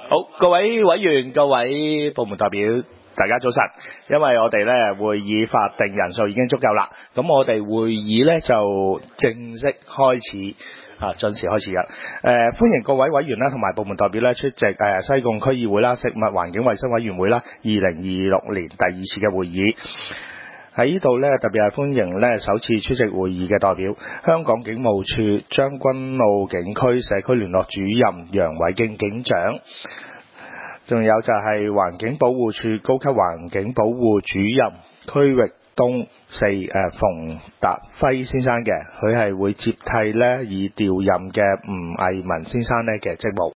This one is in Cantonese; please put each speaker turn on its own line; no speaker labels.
好，各位委員、各位部門代表，大家早晨。因為我哋咧會議法定人數已經足夠啦，咁我哋會議咧就正式開始。準時開始㗎。歡迎各位委員啦，同埋部門代表咧出席西貢區議會啦、食物環境衛生委員會啦2026年第2次嘅會議。喺呢度咧，特別係歡迎咧首次出席會議嘅代表，香港警務處將軍澳警區社區聯絡主任楊偉敬警長，仲有就係環境保護處高級環境保護主任區域東馮達輝先生嘅，佢係會接替咧已調任嘅吳毅文先生咧嘅職務。